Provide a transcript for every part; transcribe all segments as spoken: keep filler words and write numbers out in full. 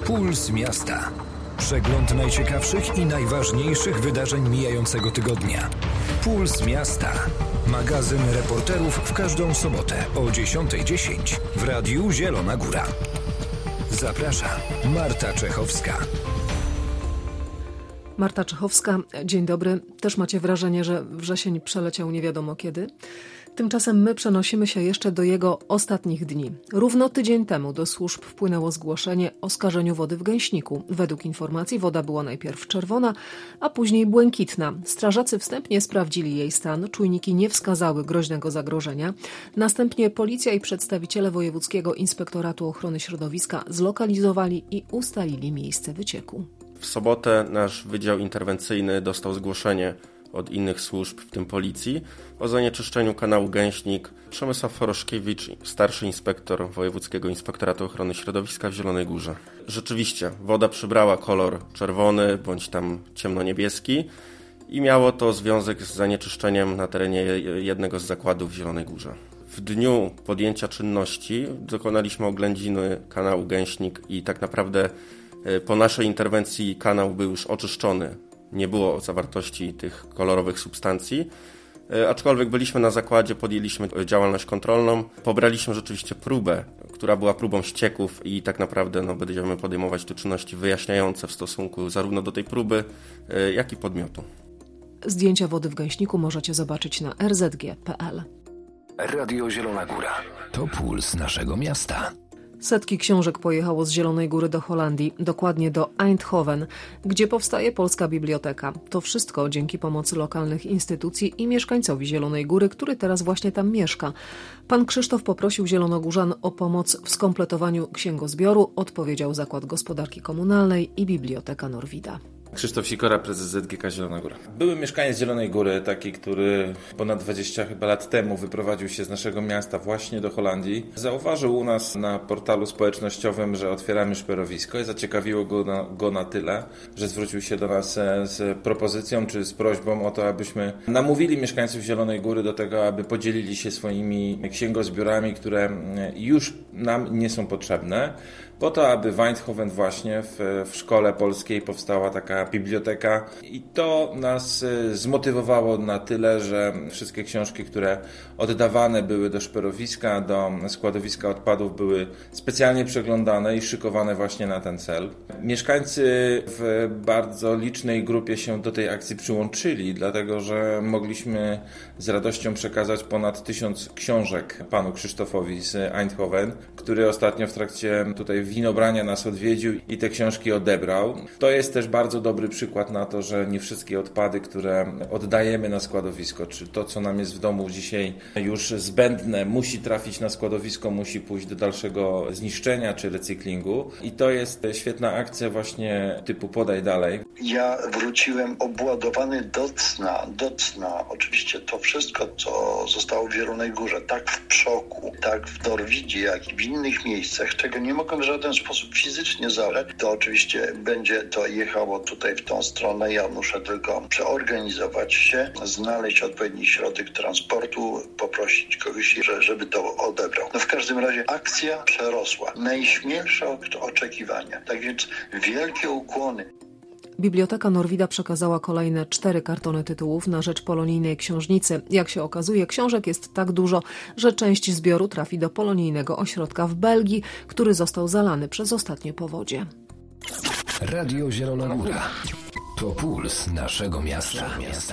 Puls Miasta. Przegląd najciekawszych i najważniejszych wydarzeń mijającego tygodnia. Puls Miasta. Magazyn reporterów w każdą sobotę o dziesiąta dziesięć w Radiu Zielona Góra. Zaprasza Marta Czechowska. Marta Czechowska, dzień dobry. Też macie wrażenie, że wrzesień przeleciał nie wiadomo kiedy? Tymczasem my przenosimy się jeszcze do jego ostatnich dni. Równo tydzień temu do służb wpłynęło zgłoszenie o skażeniu wody w Gęśniku. Według informacji woda była najpierw czerwona, a później błękitna. Strażacy wstępnie sprawdzili jej stan, czujniki nie wskazały groźnego zagrożenia. Następnie policja i przedstawiciele Wojewódzkiego Inspektoratu Ochrony Środowiska zlokalizowali i ustalili miejsce wycieku. W sobotę nasz Wydział Interwencyjny dostał zgłoszenie od innych służb, w tym policji, o zanieczyszczeniu kanału Gęśnik. Przemysław Foroszkiewicz, starszy inspektor Wojewódzkiego Inspektoratu Ochrony Środowiska w Zielonej Górze. Rzeczywiście, woda przybrała kolor czerwony bądź tam ciemnoniebieski i miało to związek z zanieczyszczeniem na terenie jednego z zakładów w Zielonej Górze. W dniu podjęcia czynności dokonaliśmy oględziny kanału Gęśnik i tak naprawdę po naszej interwencji kanał był już oczyszczony. Nie było zawartości tych kolorowych substancji, aczkolwiek byliśmy na zakładzie, podjęliśmy działalność kontrolną, pobraliśmy rzeczywiście próbę, która była próbą ścieków i tak naprawdę no, będziemy podejmować tu czynności wyjaśniające w stosunku zarówno do tej próby, jak i podmiotu. Zdjęcia wody w Gęśniku możecie zobaczyć na r z g kropka p l. Radio Zielona Góra. To puls naszego miasta. Setki książek pojechało z Zielonej Góry do Holandii, dokładnie do Eindhoven, gdzie powstaje Polska Biblioteka. To wszystko dzięki pomocy lokalnych instytucji i mieszkańcowi Zielonej Góry, który teraz właśnie tam mieszka. Pan Krzysztof poprosił zielonogórzan o pomoc w skompletowaniu księgozbioru, odpowiedział Zakład Gospodarki Komunalnej i Biblioteka Norwida. Krzysztof Sikora, prezes Z G K Zielona Góra. Były mieszkaniec Zielonej Góry, taki, który ponad dwadzieścia chyba lat temu wyprowadził się z naszego miasta właśnie do Holandii. Zauważył u nas na portalu społecznościowym, że otwieramy szperowisko i zaciekawiło go na, go na tyle, że zwrócił się do nas z propozycją czy z prośbą o to, abyśmy namówili mieszkańców Zielonej Góry do tego, aby podzielili się swoimi księgozbiorami, które już nam nie są potrzebne, po to, aby w Eindhoven właśnie w, w szkole polskiej powstała taka biblioteka i to nas zmotywowało na tyle, że wszystkie książki, które oddawane były do szperowiska, do składowiska odpadów były specjalnie przeglądane i szykowane właśnie na ten cel. Mieszkańcy w bardzo licznej grupie się do tej akcji przyłączyli, dlatego że mogliśmy z radością przekazać ponad tysiąc książek panu Krzysztofowi z Eindhoven, który ostatnio w trakcie tutaj winobrania nas odwiedził i te książki odebrał. To jest też bardzo dobry przykład na to, że nie wszystkie odpady, które oddajemy na składowisko, czy to, co nam jest w domu dzisiaj już zbędne, musi trafić na składowisko, musi pójść do dalszego zniszczenia czy recyklingu. I to jest świetna akcja właśnie typu podaj dalej. Ja wróciłem obładowany do cna, do cna. Oczywiście to wszystko, co zostało w Zielonej Górze, tak w Przoku, tak w Norwidzie, jak i w innych miejscach, czego nie mogłem w żaden sposób fizycznie zabrać, to oczywiście będzie to jechało tutaj w tą stronę. Ja muszę tylko przeorganizować się, znaleźć odpowiedni środek transportu, poprosić kogoś, żeby to odebrał. No w każdym razie akcja przerosła najśmielsze oczekiwania. Tak więc wielkie ukłony. Biblioteka Norwida przekazała kolejne cztery kartony tytułów na rzecz polonijnej książnicy. Jak się okazuje, książek jest tak dużo, że część zbioru trafi do polonijnego ośrodka w Belgii, który został zalany przez ostatnie powodzie. Radio Zielona Góra. To puls naszego miasta.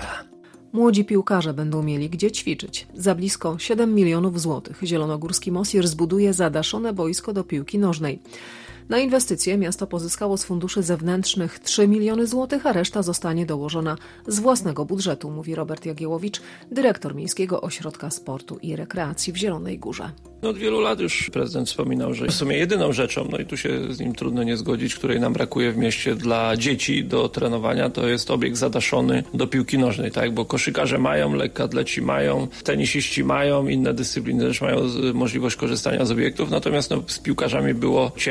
Młodzi piłkarze będą mieli gdzie ćwiczyć. Za blisko siedem milionów złotych zielonogórski Mosir zbuduje zadaszone boisko do piłki nożnej. Na inwestycje miasto pozyskało z funduszy zewnętrznych trzy miliony złotych, a reszta zostanie dołożona z własnego budżetu, mówi Robert Jagiełowicz, dyrektor Miejskiego Ośrodka Sportu i Rekreacji w Zielonej Górze. No od wielu lat już prezydent wspominał, że w sumie jedyną rzeczą, no i tu się z nim trudno nie zgodzić, której nam brakuje w mieście dla dzieci do trenowania, to jest obiekt zadaszony do piłki nożnej, tak? Bo koszykarze mają, lekkoatleci mają, tenisiści mają, inne dyscypliny też mają możliwość korzystania z obiektów, natomiast no, z piłkarzami było ciężko.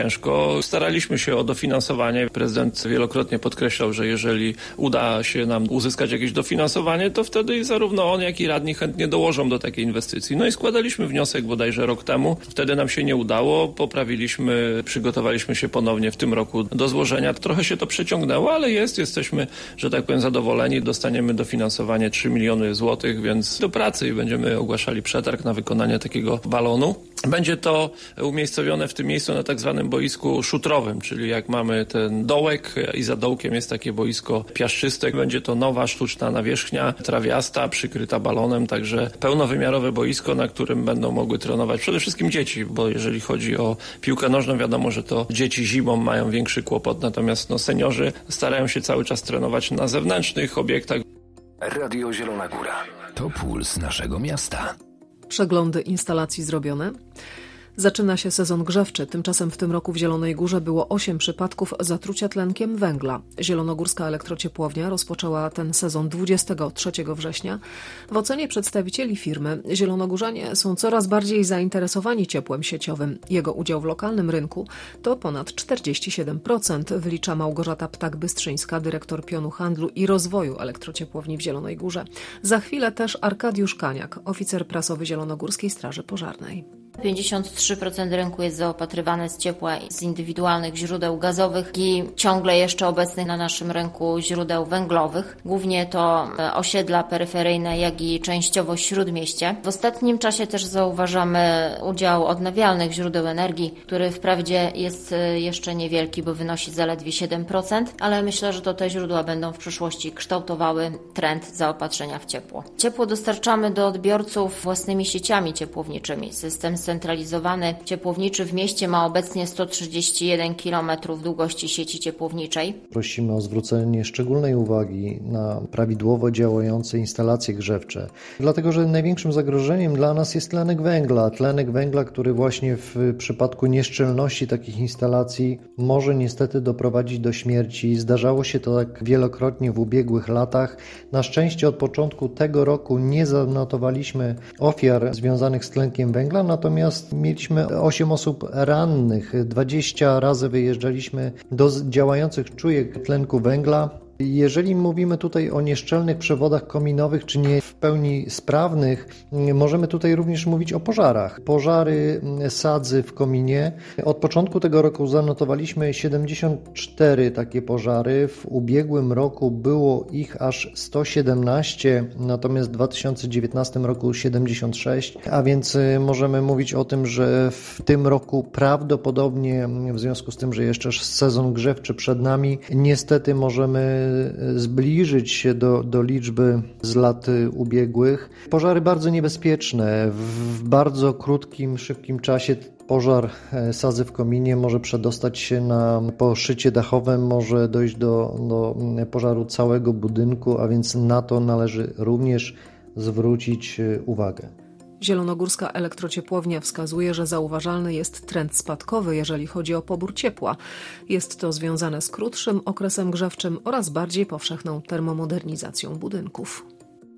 to staraliśmy się o dofinansowanie. Prezydent wielokrotnie podkreślał, że jeżeli uda się nam uzyskać jakieś dofinansowanie, to wtedy zarówno on, jak i radni chętnie dołożą do takiej inwestycji. No i składaliśmy wniosek bodajże rok temu. Wtedy nam się nie udało. Poprawiliśmy, przygotowaliśmy się ponownie w tym roku do złożenia. Trochę się to przeciągnęło, ale jest. Jesteśmy, że tak powiem, zadowoleni. Dostaniemy dofinansowanie trzy miliony złotych, więc do pracy i będziemy ogłaszali przetarg na wykonanie takiego balonu. Będzie to umiejscowione w tym miejscu na tak zwanym boisku szutrowym, czyli jak mamy ten dołek i za dołkiem jest takie boisko piaszczyste. Będzie to nowa, sztuczna nawierzchnia, trawiasta, przykryta balonem, także pełnowymiarowe boisko, na którym będą mogły trenować przede wszystkim dzieci, bo jeżeli chodzi o piłkę nożną, wiadomo, że to dzieci zimą mają większy kłopot, natomiast no, seniorzy starają się cały czas trenować na zewnętrznych obiektach. Radio Zielona Góra. To puls naszego miasta. Przeglądy instalacji zrobione. Zaczyna się sezon grzewczy. Tymczasem w tym roku w Zielonej Górze było osiem przypadków zatrucia tlenkiem węgla. Zielonogórska Elektrociepłownia rozpoczęła ten sezon dwudziestego trzeciego września. W ocenie przedstawicieli firmy zielonogórzanie są coraz bardziej zainteresowani ciepłem sieciowym. Jego udział w lokalnym rynku to ponad czterdzieści siedem procent, wylicza Małgorzata Ptak-Bystrzyńska, dyrektor pionu handlu i rozwoju Elektrociepłowni w Zielonej Górze. Za chwilę też Arkadiusz Kaniak, oficer prasowy Zielonogórskiej Straży Pożarnej. pięćdziesiąt trzy procent rynku jest zaopatrywane z ciepła z indywidualnych źródeł gazowych i ciągle jeszcze obecnych na naszym rynku źródeł węglowych. Głównie to osiedla peryferyjne, jak i częściowo śródmieście. W ostatnim czasie też zauważamy udział odnawialnych źródeł energii, który wprawdzie jest jeszcze niewielki, bo wynosi zaledwie siedem procent, ale myślę, że to te źródła będą w przyszłości kształtowały trend zaopatrzenia w ciepło. Ciepło dostarczamy do odbiorców własnymi sieciami ciepłowniczymi. System scentralizowany ciepłowniczy w mieście ma obecnie sto trzydzieści jeden kilometrów długości sieci ciepłowniczej. Prosimy o zwrócenie szczególnej uwagi na prawidłowo działające instalacje grzewcze, dlatego że największym zagrożeniem dla nas jest tlenek węgla. Tlenek węgla, który właśnie w przypadku nieszczelności takich instalacji może niestety doprowadzić do śmierci. Zdarzało się to tak wielokrotnie w ubiegłych latach. Na szczęście od początku tego roku nie zanotowaliśmy ofiar związanych z tlenkiem węgla, natomiast mieliśmy osiem osób rannych, dwadzieścia razy wyjeżdżaliśmy do działających czujek tlenku węgla. Jeżeli mówimy tutaj o nieszczelnych przewodach kominowych, czy nie w pełni sprawnych, możemy tutaj również mówić o pożarach. Pożary sadzy w kominie. Od początku tego roku zanotowaliśmy siedemdziesiąt cztery takie pożary. W ubiegłym roku było ich aż sto siedemnaście, natomiast w dwa tysiące dziewiętnastym roku siedemdziesiąt sześć, a więc możemy mówić o tym, że w tym roku prawdopodobnie, w związku z tym, że jeszcze sezon grzewczy przed nami, niestety możemy zbliżyć się do, do liczby z lat ubiegłych. Pożary bardzo niebezpieczne. W bardzo krótkim, szybkim czasie pożar sadzy w kominie może przedostać się na poszycie dachowe, może dojść do, do pożaru całego budynku, a więc na to należy również zwrócić uwagę. Zielonogórska Elektrociepłownia wskazuje, że zauważalny jest trend spadkowy, jeżeli chodzi o pobór ciepła. Jest to związane z krótszym okresem grzewczym oraz bardziej powszechną termomodernizacją budynków.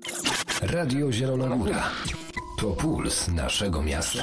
Radio Zielona Góra. To puls naszego miasta.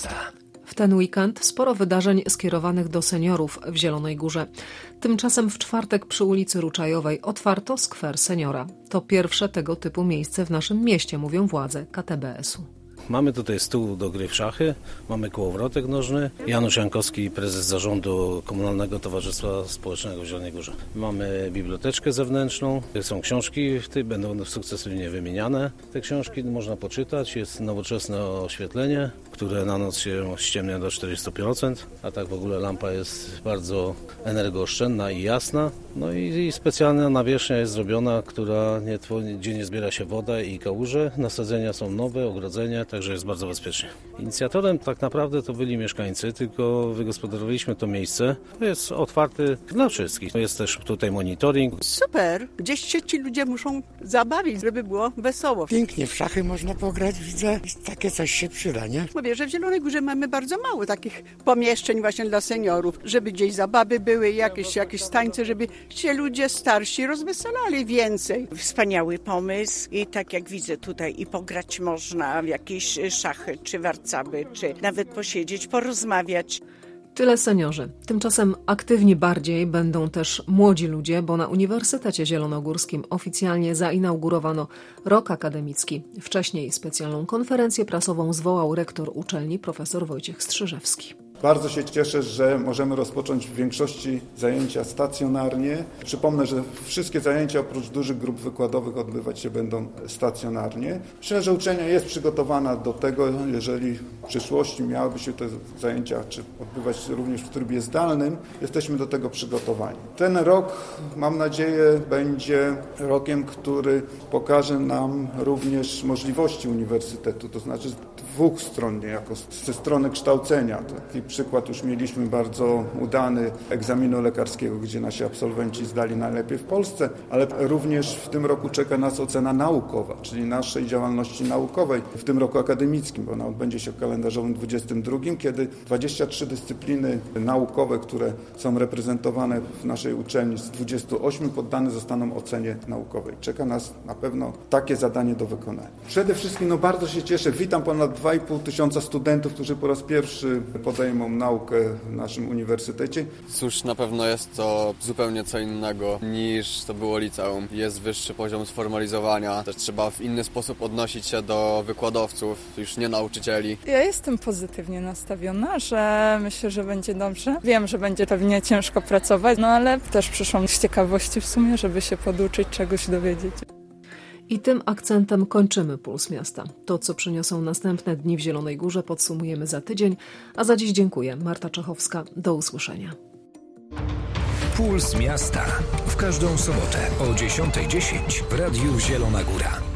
W ten weekend sporo wydarzeń skierowanych do seniorów w Zielonej Górze. Tymczasem w czwartek przy ulicy Ruczajowej otwarto skwer seniora. To pierwsze tego typu miejsce w naszym mieście, mówią władze K T B S u. Mamy tutaj stół do gry w szachy, mamy kołowrotek nożny. Janusz Jankowski, prezes zarządu Komunalnego Towarzystwa Społecznego w Zielonej Górze. Mamy biblioteczkę zewnętrzną, są książki, w tej będą sukcesywnie wymieniane. Te książki można poczytać, jest nowoczesne oświetlenie, które na noc się ściemnia do czterdzieści procent, a tak w ogóle lampa jest bardzo energooszczędna i jasna. No i, i specjalna nawierzchnia jest zrobiona, która nie, gdzie nie zbiera się woda i kałuże. Nasadzenia są nowe, ogrodzenia, także jest bardzo bezpiecznie. Inicjatorem tak naprawdę to byli mieszkańcy, tylko wygospodarowaliśmy to miejsce. To jest otwarte dla wszystkich. Jest też tutaj monitoring. Super! Gdzieś się ci ludzie muszą zabawić, żeby było wesoło. Pięknie w szachy można pograć, widzę. Takie coś się przyda, nie? Mówię, że w Zielonej Górze mamy bardzo mało takich pomieszczeń właśnie dla seniorów, żeby gdzieś zabawy były, jakieś, jakieś tańce, żeby się ludzie starsi rozweselali więcej. Wspaniały pomysł i tak jak widzę tutaj i pograć można w jakieś szachy, czy warcaby, czy nawet posiedzieć, porozmawiać. Tyle seniorzy. Tymczasem aktywni bardziej będą też młodzi ludzie, bo na Uniwersytecie Zielonogórskim oficjalnie zainaugurowano rok akademicki. Wcześniej specjalną konferencję prasową zwołał rektor uczelni profesor Wojciech Strzyżewski. Bardzo się cieszę, że możemy rozpocząć w większości zajęcia stacjonarnie. Przypomnę, że wszystkie zajęcia oprócz dużych grup wykładowych odbywać się będą stacjonarnie. Myślę, że uczelnia jest przygotowana do tego, jeżeli w przyszłości miałyby się te zajęcia czy odbywać również w trybie zdalnym, jesteśmy do tego przygotowani. Ten rok, mam nadzieję, będzie rokiem, który pokaże nam również możliwości uniwersytetu, to znaczy z dwóch stron, niejako ze strony kształcenia. Taki przykład już mieliśmy bardzo udany egzaminu lekarskiego, gdzie nasi absolwenci zdali najlepiej w Polsce, ale również w tym roku czeka nas ocena naukowa, czyli naszej działalności naukowej w tym roku akademickim, bo ona odbędzie się w kalendarzowym dwudziestym drugim, kiedy dwadzieścia trzy dyscypliny naukowe, które są reprezentowane w naszej uczelni z dwudziestu ośmiu poddane zostaną ocenie naukowej. Czeka nas na pewno takie zadanie do wykonania. Przede wszystkim no bardzo się cieszę, witam ponad dwa i pół tysiąca studentów, którzy po raz pierwszy podejmą naukę w naszym uniwersytecie. Cóż, na pewno jest to zupełnie co innego niż to było liceum. Jest wyższy poziom sformalizowania, też trzeba w inny sposób odnosić się do wykładowców, już nie nauczycieli. Ja jestem pozytywnie nastawiona, że myślę, że będzie dobrze. Wiem, że będzie pewnie ciężko pracować, no ale też przyszłam z ciekawości w sumie, żeby się poduczyć, czegoś dowiedzieć. I tym akcentem kończymy Puls Miasta. To, co przyniosą następne dni w Zielonej Górze, podsumujemy za tydzień, a za dziś dziękuję. Marta Czechowska. Do usłyszenia. Puls Miasta. W każdą sobotę o dziesiąta dziesięć w Radiu Zielona Góra.